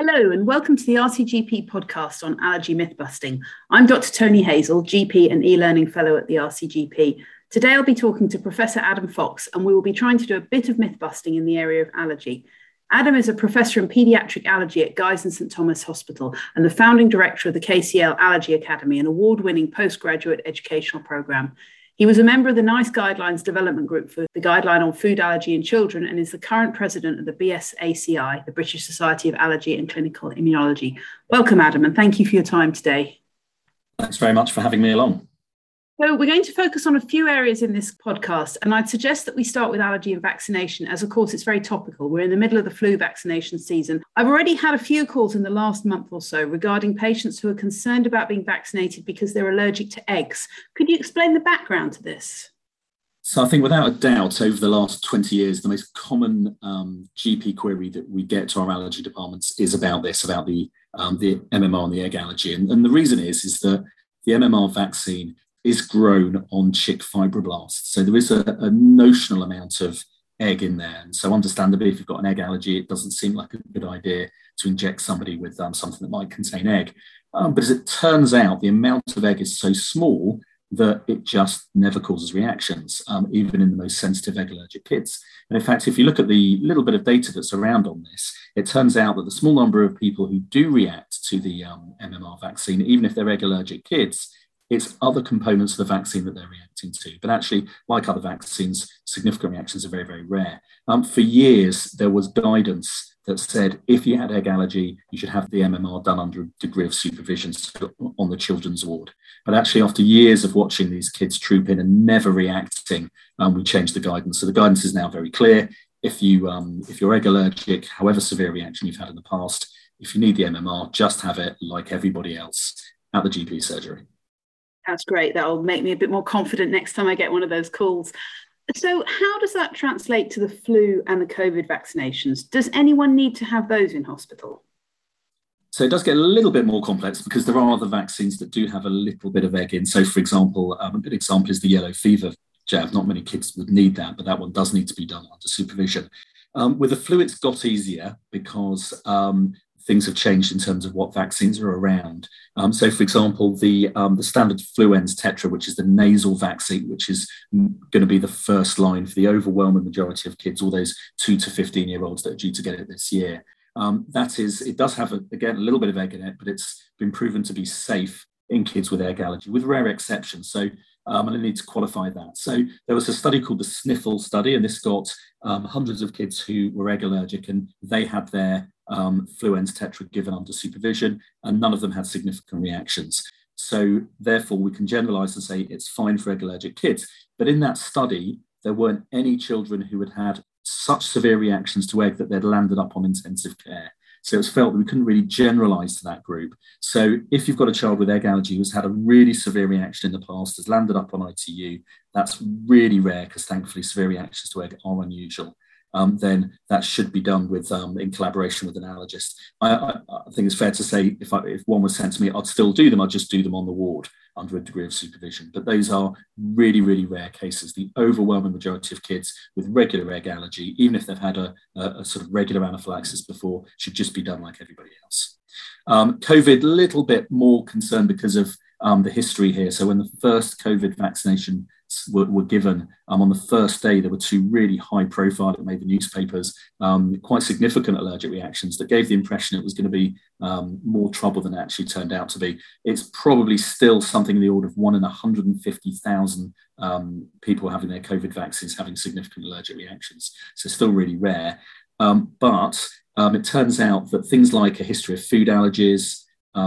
Hello and welcome to the RCGP podcast on allergy myth busting. I'm Dr. Tony Hazel, GP and e-learning fellow at the RCGP. Today I'll be talking to Professor Adam Fox and we will be trying to do a bit of myth busting in the area of allergy. Adam is a professor in paediatric allergy at Guy's and St Thomas Hospital and the founding director of the KCL Allergy Academy, an award-winning postgraduate educational programme. He was a member of the NICE Guidelines Development Group for the Guideline on Food Allergy in Children and is the current president of the BSACI, the British Society of Allergy and Clinical Immunology. Welcome, Adam, and thank you for your time today. Thanks very much for having me along. So we're going to focus on a few areas in this podcast, and I'd suggest that we start with allergy and vaccination, as of course it's very topical. We're in the middle of the flu vaccination season. I've already had a few calls in the last month or so regarding patients who are concerned about being vaccinated because they're allergic to eggs. Could you explain the background to this? So I think without a doubt, over the last 20 years, the most common GP query that we get to our allergy departments is about this, about the MMR and the egg allergy. And the reason is that the MMR vaccine is grown on chick fibroblasts. So there is a notional amount of egg in there. And so understandably, if you've got an egg allergy, it doesn't seem like a good idea to inject somebody with something that might contain egg. But as it turns out, the amount of egg is so small that it just never causes reactions, even in the most sensitive egg allergic kids. And in fact, if you look at the little bit of data that's around on this, it turns out that the small number of people who do react to the MMR vaccine, even if they're egg allergic kids, it's other components of the vaccine that they're reacting to. But actually, like other vaccines, significant reactions are very, very rare. For years, there was guidance that said if you had egg allergy, you should have the MMR done under a degree of supervision on the children's ward. But actually, after years of watching these kids troop in and never reacting, we changed the guidance. So the guidance is now very clear. If you're egg allergic, however severe reaction you've had in the past, if you need the MMR, just have it like everybody else at the GP surgery. That's great. That'll make me a bit more confident next time I get one of those calls. So how does that translate to the flu and the COVID vaccinations? Does anyone need to have those in hospital? So it does get a little bit more complex because there are other vaccines that do have a little bit of egg in. So, for example, a good example is the yellow fever jab. Not many kids would need that, but that one does need to be done under supervision. With the flu, it's got easier because things have changed in terms of what vaccines are around. So, for example, the standard Fluenz Tetra, which is the nasal vaccine, which is going to be the first line for the overwhelming majority of kids, all those 2 to 15-year-olds that are due to get it this year. It does have, again, a little bit of egg in it, but it's been proven to be safe in kids with egg allergy, with rare exceptions. So and I need to qualify that. So there was a study called the Sniffle study, and this got hundreds of kids who were egg allergic, and they had their Fluenz Tetra given under supervision, and none of them had significant reactions. So therefore, we can generalize and say it's fine for egg allergic kids. But in that study, there weren't any children who had had such severe reactions to egg that they'd landed up on intensive care. So it's felt that we couldn't really generalize to that group. So if you've got a child with egg allergy who's had a really severe reaction in the past, has landed up on ITU, that's really rare because thankfully severe reactions to egg are unusual. Then that should be done with in collaboration with an allergist. I think it's fair to say if one was sent to me, I'd still do them. I'd just do them on the ward under a degree of supervision. But those are really, really rare cases. The overwhelming majority of kids with regular egg allergy, even if they've had a sort of regular anaphylaxis before, should just be done like everybody else. COVID, a little bit more concerned because of the history here. So when the first COVID vaccination were given, on the first day, there were 2 really high profile, that made the newspapers, quite significant allergic reactions that gave the impression it was going to be more trouble than it actually turned out to be. It's probably still something in the order of 1 in 150,000 people having their COVID vaccines having significant allergic reactions. So still really rare. But it turns out that things like a history of food allergies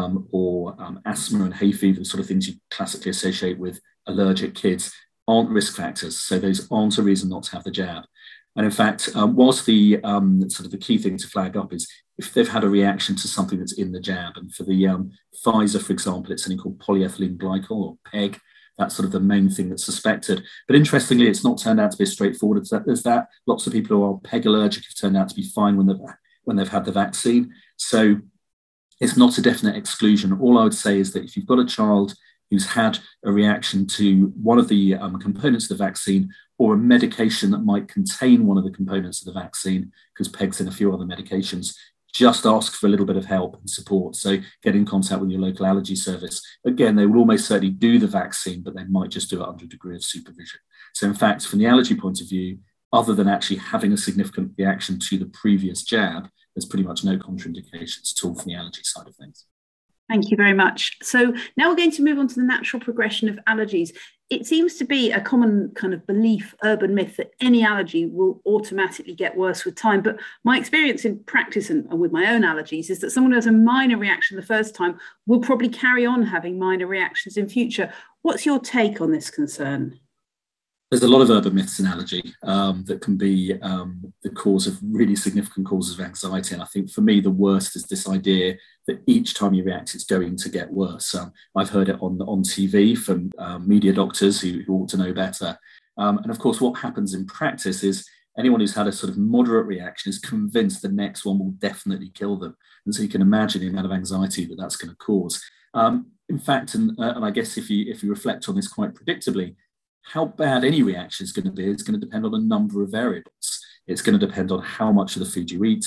or asthma and hay fever, the sort of things you classically associate with allergic kids, aren't risk factors. So those aren't a reason not to have the jab. And in fact, whilst the sort of the key thing to flag up is if they've had a reaction to something that's in the jab, and for the Pfizer, for example, it's something called polyethylene glycol or PEG. That's sort of the main thing that's suspected. But interestingly, it's not turned out to be as straightforward as that. Lots of people who are PEG allergic have turned out to be fine when they've had the vaccine. So it's not a definite exclusion. All I would say is that if you've got a child who's had a reaction to one of the components of the vaccine or a medication that might contain one of the components of the vaccine, because PEG's in a few other medications, just ask for a little bit of help and support. So get in contact with your local allergy service. Again, they will almost certainly do the vaccine, but they might just do it under a degree of supervision. So in fact, from the allergy point of view, other than actually having a significant reaction to the previous jab, there's pretty much no contraindications at all from the allergy side of things. Thank you very much. So now we're going to move on to the natural progression of allergies. It seems to be a common kind of belief, urban myth, that any allergy will automatically get worse with time. But my experience in practice and with my own allergies is that someone who has a minor reaction the first time will probably carry on having minor reactions in future. What's your take on this concern? There's a lot of urban myths in allergy that can be the cause of really significant causes of anxiety. And I think for me, the worst is this idea that each time you react, it's going to get worse. I've heard it on TV from media doctors who ought to know better. And of course, what happens in practice is anyone who's had a sort of moderate reaction is convinced the next one will definitely kill them. And so you can imagine the amount of anxiety that that's going to cause. In fact, and I guess if you reflect on this quite predictably, how bad any reaction is going to be is going to depend on a number of variables. It's going to depend on how much of the food you eat,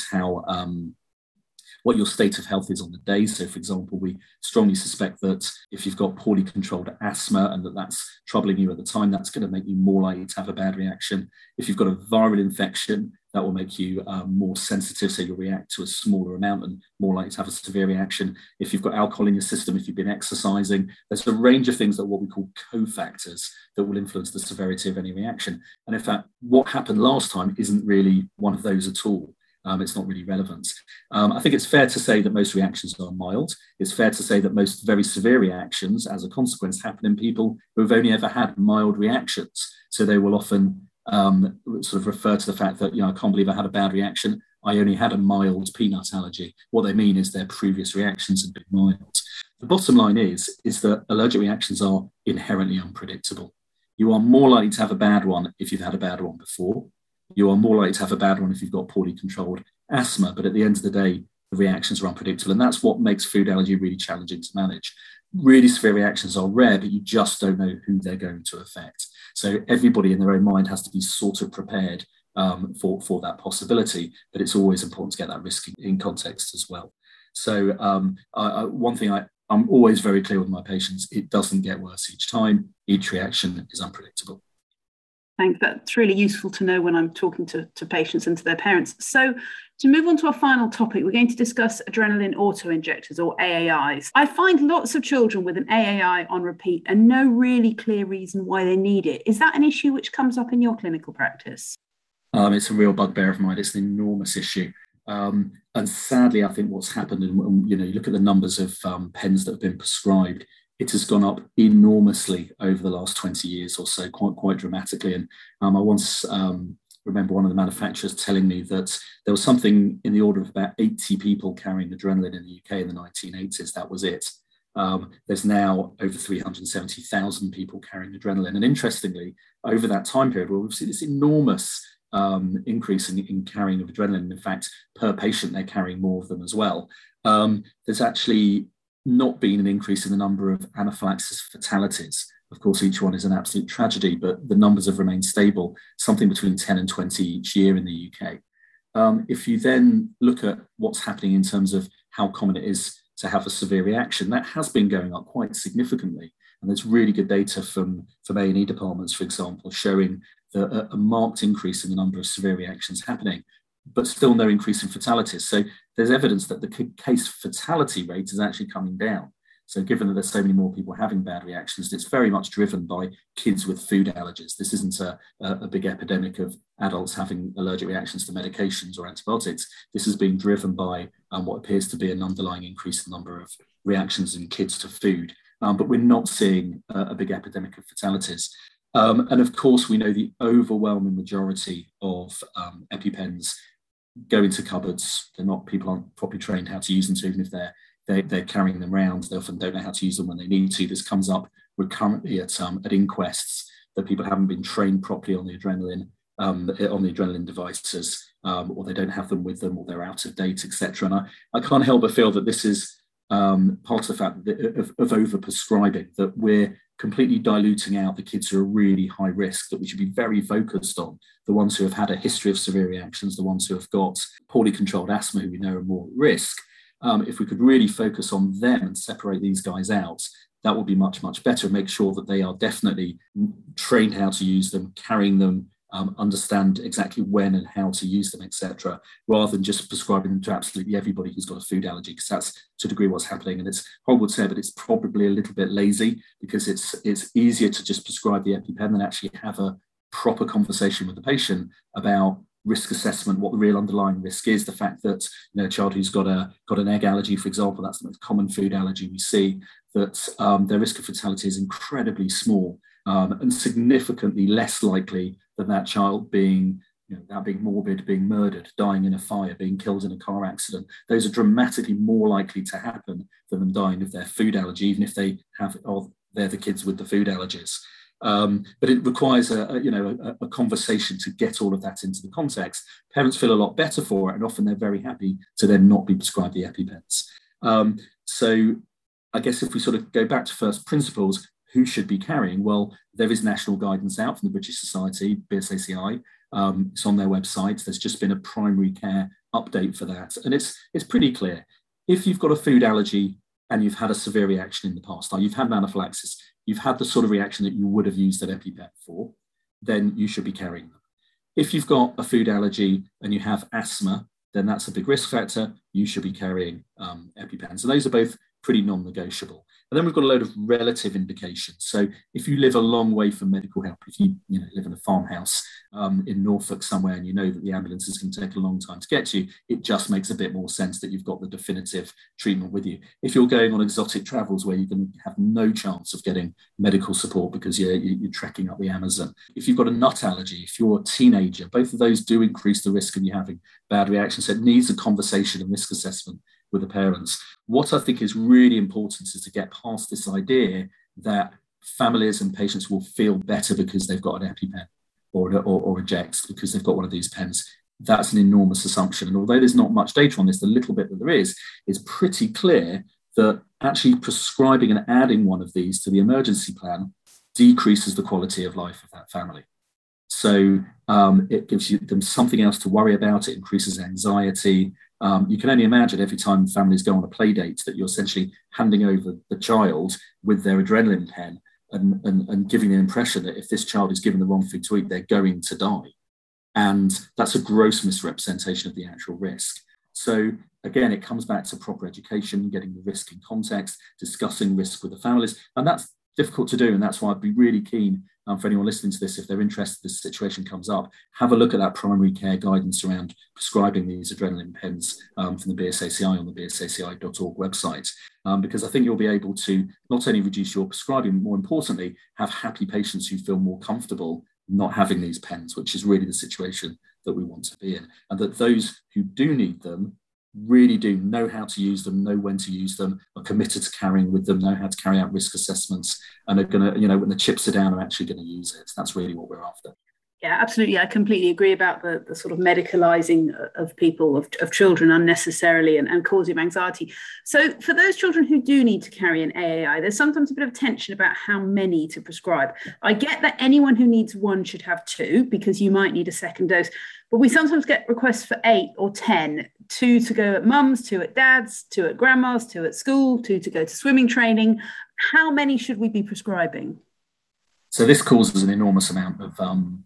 what your state of health is on the day. So, for example, we strongly suspect that if you've got poorly controlled asthma and that's troubling you at the time, that's going to make you more likely to have a bad reaction. If you've got a viral infection, that will make you more sensitive, so you'll react to a smaller amount and more likely to have a severe reaction. If you've got alcohol in your system, if you've been exercising, there's a range of things that are what we call cofactors that will influence the severity of any reaction. And in fact, what happened last time isn't really one of those at all. It's not really relevant. I think it's fair to say that most reactions are mild. It's fair to say that most very severe reactions, as a consequence, happen in people who have only ever had mild reactions. So they will often sort of refer to the fact that, I can't believe I had a bad reaction. I only had a mild peanut allergy. What they mean is their previous reactions have been mild. The bottom line is that allergic reactions are inherently unpredictable. You are more likely to have a bad one if you've had a bad one before. You are more likely to have a bad one if you've got poorly controlled asthma. But at the end of the day, the reactions are unpredictable. And that's what makes food allergy really challenging to manage. Really severe reactions are rare, but you just don't know who they're going to affect. So everybody in their own mind has to be sort of prepared for that possibility. But it's always important to get that risk in context as well. So one thing I'm always very clear with my patients, it doesn't get worse each time. Each reaction is unpredictable. Thanks. That's really useful to know when I'm talking to patients and to their parents. So to move on to our final topic, we're going to discuss adrenaline auto-injectors, or AAIs. I find lots of children with an AAI on repeat and no really clear reason why they need it. Is that an issue which comes up in your clinical practice? It's a real bugbear of mine. It's an enormous issue. And sadly, I think what's happened, and you look at the numbers of pens that have been prescribed, it has gone up enormously over the last 20 years or so, quite dramatically. And I once remember one of the manufacturers telling me that there was something in the order of about 80 people carrying adrenaline in the UK in the 1980s. That was it. There's now over 370,000 people carrying adrenaline. And interestingly, over that time period, we've seen this enormous increase in carrying of adrenaline. In fact, per patient, they're carrying more of them as well. There's actually not been an increase in the number of anaphylaxis fatalities. Of course, each one is an absolute tragedy, but the numbers have remained stable, something between 10 and 20 each year in the UK. If you then look at what's happening in terms of how common it is to have a severe reaction, that has been going up quite significantly. And there's really good data from A&E departments, for example, showing a marked increase in the number of severe reactions happening, but still no increase in fatalities. So there's evidence that the case fatality rate is actually coming down. So given that there's so many more people having bad reactions, it's very much driven by kids with food allergies. This isn't a big epidemic of adults having allergic reactions to medications or antibiotics. This is being driven by what appears to be an underlying increase in the number of reactions in kids to food. But we're not seeing a big epidemic of fatalities. And of course, we know the overwhelming majority of EpiPens go into cupboards. People aren't properly trained how to use them. So even if they're carrying them around, they often don't know how to use them when they need to. This comes up recurrently at inquests, that people haven't been trained properly on the adrenaline devices, or they don't have them with them, or they're out of date, etc. And I can't help but feel that this is part of the fact of over-prescribing, that we're completely diluting out the kids who are really high risk, that we should be very focused on the ones who have had a history of severe reactions, the ones who have got poorly controlled asthma, who we know are more at risk. If we could really focus on them and separate these guys out, that would be much, much better, and make sure that they are definitely trained how to use them, carrying them, understand exactly when and how to use them, etc., rather than just prescribing them to absolutely everybody who's got a food allergy, because that's to a degree what's happening. And it's horrible to say, but it's probably a little bit lazy, because it's easier to just prescribe the EpiPen than actually have a proper conversation with the patient about risk assessment, what the real underlying risk is, the fact that a child who's got an egg allergy, for example, that's the most common food allergy we see, that their risk of fatality is incredibly small, and significantly less likely than that child being morbid, being murdered, dying in a fire, being killed in a car accident. Those are dramatically more likely to happen than them dying of their food allergy, even if they're the kids with the food allergies. But it requires a conversation to get all of that into the context. Parents feel a lot better for it, and often they're very happy to then not be prescribed the EpiPens. So I guess if we sort of go back to first principles, who should be carrying? Well, there is national guidance out from the British Society, BSACI. It's on their website. There's just been a primary care update for that. And it's pretty clear. If you've got a food allergy and you've had a severe reaction in the past, like you've had anaphylaxis, you've had the sort of reaction that you would have used an EpiPen for, then you should be carrying them. If you've got a food allergy and you have asthma, then that's a big risk factor. You should be carrying EpiPens. And those are both pretty non-negotiable. And then we've got a load of relative indications. So if you live a long way from medical help, if you live in a farmhouse in Norfolk somewhere, and you know that the ambulance is going to take a long time to get to you, it just makes a bit more sense that you've got the definitive treatment with you. If you're going on exotic travels where you're going to have no chance of getting medical support because you're trekking up the Amazon, if you've got a nut allergy, if you're a teenager, both of those do increase the risk of you having bad reactions. So it needs a conversation and risk assessment with the parents. What I think is really important is to get past this idea that families and patients will feel better because they've got an EpiPen or a Jext because they've got one of these pens. That's an enormous assumption. And although there's not much data on this, the little bit that there is pretty clear that actually prescribing and adding one of these to the emergency plan decreases the quality of life of that family. So it gives them something else to worry about. It increases anxiety. You can only imagine every time families go on a play date that you're essentially handing over the child with their adrenaline pen and giving the impression that if this child is given the wrong food to eat, they're going to die. And that's a gross misrepresentation of the actual risk. So again, it comes back to proper education, getting the risk in context, discussing risk with the families. And that's difficult to do. And that's why I'd be really keen for anyone listening to this, if they're interested, this situation comes up, have a look at that primary care guidance around prescribing these adrenaline pens from the BSACI on the bsaci.org website, because I think you'll be able to not only reduce your prescribing, but more importantly, have happy patients who feel more comfortable not having these pens, which is really the situation that we want to be in. And that those who do need them really do know how to use them, know when to use them, are committed to carrying with them, know how to carry out risk assessments, and are going to, when the chips are down, are actually going to use it. That's really what we're after. Yeah, absolutely. I completely agree about the sort of medicalising of people, of children unnecessarily and causing anxiety. So for those children who do need to carry an AAI, there's sometimes a bit of tension about how many to prescribe. I get that anyone who needs one should have two, because you might need a second dose. But we sometimes get requests for 8 or 10, 2 to go at mum's, 2 at dad's, 2 at grandma's, 2 at school, 2 to go to swimming training. How many should we be prescribing? So this causes an enormous amount of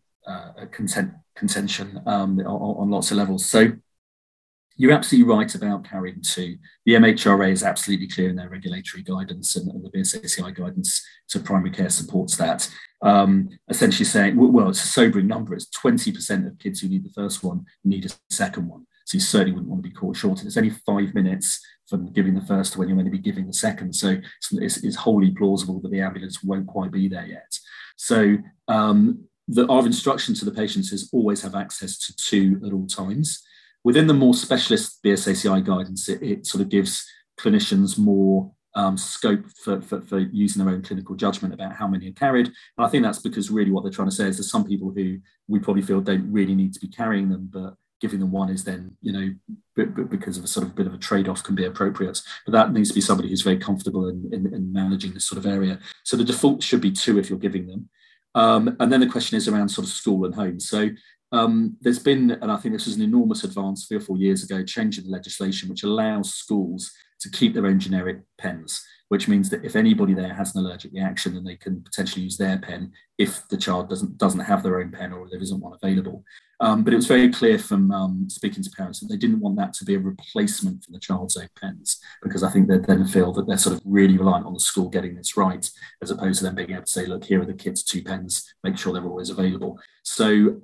contention on lots of levels. So you're absolutely right about carrying 2. The MHRA is absolutely clear in their regulatory guidance, and the BSACI guidance to primary care supports that. Essentially saying, well, it's a sobering number. It's 20% of kids who need the first one need a second one. So you certainly wouldn't want to be caught short. And it's only 5 minutes from giving the first to when you're going to be giving the second. So it's wholly plausible that the ambulance won't quite be there yet. So our instruction to the patients is always have access to 2 at all times. Within the more specialist BSACI guidance, it sort of gives clinicians more scope for using their own clinical judgment about how many are carried. And I think that's because really what they're trying to say is there's some people who we probably feel don't really need to be carrying them, but giving them one is then, because of a sort of bit of a trade-off can be appropriate. But that needs to be somebody who's very comfortable in managing this sort of area. So the default should be 2 if you're giving them. And then the question is around sort of school and home. So there's been, and I think this was an enormous advance 3 or 4 years ago, change in the legislation which allows schools to keep their own generic pens, which means that if anybody there has an allergic reaction, then they can potentially use their pen if the child doesn't have their own pen or there isn't one available. But it was very clear from speaking to parents that they didn't want that to be a replacement for the child's own pens, because I think they then feel that they're sort of really reliant on the school getting this right, as opposed to them being able to say, look, here are the kids' 2 pens, make sure they're always available. So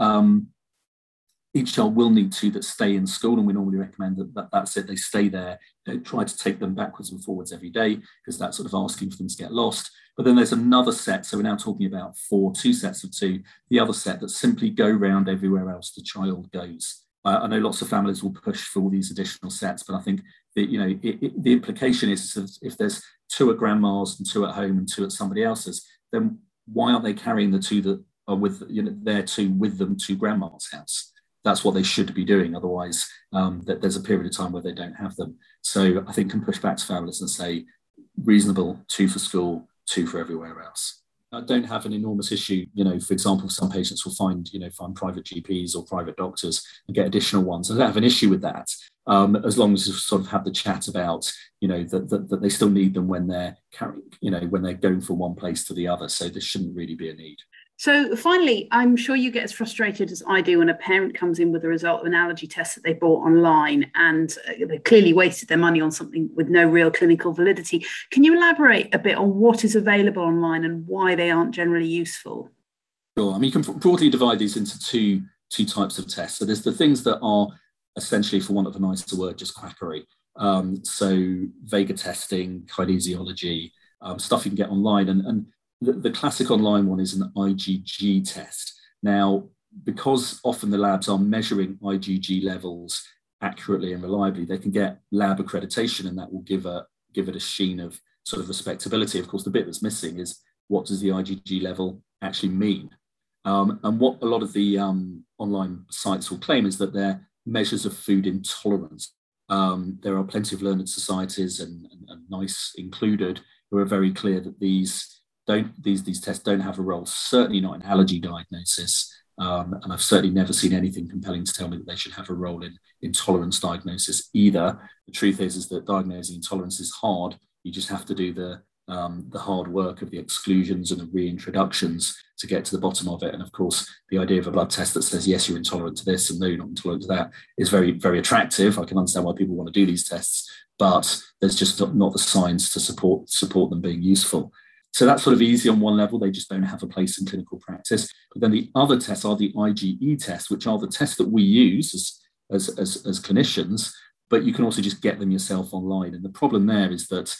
each child will need 2 that stay in school, and we normally recommend that's it, they stay there. They try to take them backwards and forwards every day, because that's sort of asking for them to get lost. But then there's another set, so we're now talking about 2 sets of 2, the other set that simply go round everywhere else the child goes. I know lots of families will push for all these additional sets, but I think that, the implication is if there's 2 at grandma's and 2 at home and 2 at somebody else's, then why aren't they carrying the 2 that are with, their 2 with them to grandma's house? That's what they should be doing. Otherwise, there's a period of time where they don't have them. So I think can push back to families and say, reasonable, 2 for school, 2 for everywhere else. I don't have an enormous issue. For example, some patients will find private GPs or private doctors and get additional ones. I don't have an issue with that, as long as you sort of have the chat about, that they still need them when they're carrying, when they're going from one place to the other. So there shouldn't really be a need. So finally, I'm sure you get as frustrated as I do when a parent comes in with the result of an allergy test that they bought online and they clearly wasted their money on something with no real clinical validity. Can you elaborate a bit on what is available online and why they aren't generally useful? Sure. I mean, you can broadly divide these into two types of tests. So there's the things that are essentially, for want of a nicer word, just quackery. So Vega testing, kinesiology, stuff you can get online. And the classic online one is an IgG test. Now, because often the labs are measuring IgG levels accurately and reliably, they can get lab accreditation, and that will give it a sheen of sort of respectability. Of course, the bit that's missing is, what does the IgG level actually mean? And what a lot of the online sites will claim is that they're measures of food intolerance. There are plenty of learned societies, and NICE included, who are very clear that these tests don't have a role, certainly not in allergy diagnosis. And I've certainly never seen anything compelling to tell me that they should have a role in intolerance diagnosis either. The truth is that diagnosing intolerance is hard. You just have to do the hard work of the exclusions and the reintroductions to get to the bottom of it. And of course, the idea of a blood test that says, yes, you're intolerant to this and no, you're not intolerant to that is very, very attractive. I can understand why people want to do these tests, but there's just not the science to support them being useful. So that's sort of easy on one level. They just don't have a place in clinical practice. But then the other tests are the IgE tests, which are the tests that we use as clinicians, but you can also just get them yourself online. And the problem there is that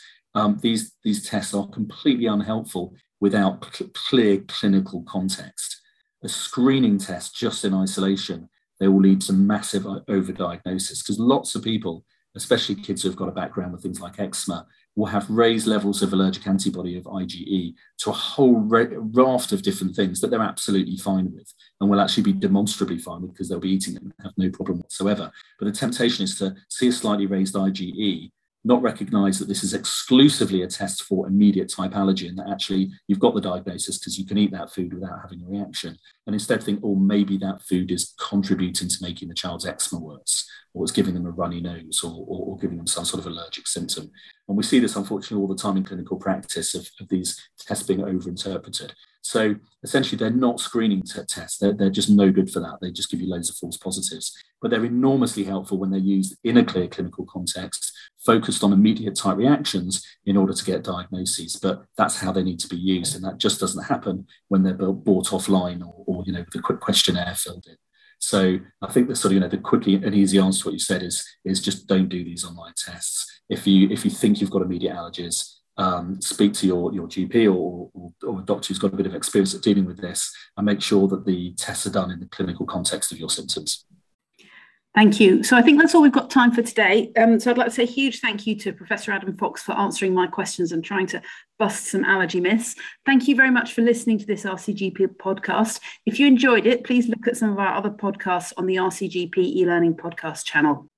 these tests are completely unhelpful without clear clinical context. A screening test just in isolation, they will lead to massive overdiagnosis, because lots of people, especially kids who've got a background with things like eczema, will have raised levels of allergic antibody of IgE to a whole raft of different things that they're absolutely fine with and will actually be demonstrably fine with, because they'll be eating them and have no problem whatsoever. But the temptation is to see a slightly raised IgE, not recognize that this is exclusively a test for immediate type allergy, and that actually you've got the diagnosis because you can eat that food without having a reaction. And instead think, oh, maybe that food is contributing to making the child's eczema worse, or it's giving them a runny nose, or giving them some sort of allergic symptom. And we see this, unfortunately, all the time in clinical practice of these tests being overinterpreted. So essentially, they're not screening tests. They're just no good for that. They just give you loads of false positives. But they're enormously helpful when they're used in a clear clinical context, focused on immediate type reactions in order to get diagnoses. But that's how they need to be used. And that just doesn't happen when they're bought offline or with a quick questionnaire filled in. So I think the sort of, the quick and easy answer to what you said is just don't do these online tests. If you think you've got immediate allergies, speak to your GP or a doctor who's got a bit of experience at dealing with this, and make sure that the tests are done in the clinical context of your symptoms. Thank you. So I think that's all we've got time for today. So I'd like to say a huge thank you to Professor Adam Fox for answering my questions and trying to bust some allergy myths. Thank you very much for listening to this RCGP podcast. If you enjoyed it, please look at some of our other podcasts on the RCGP e-learning podcast channel.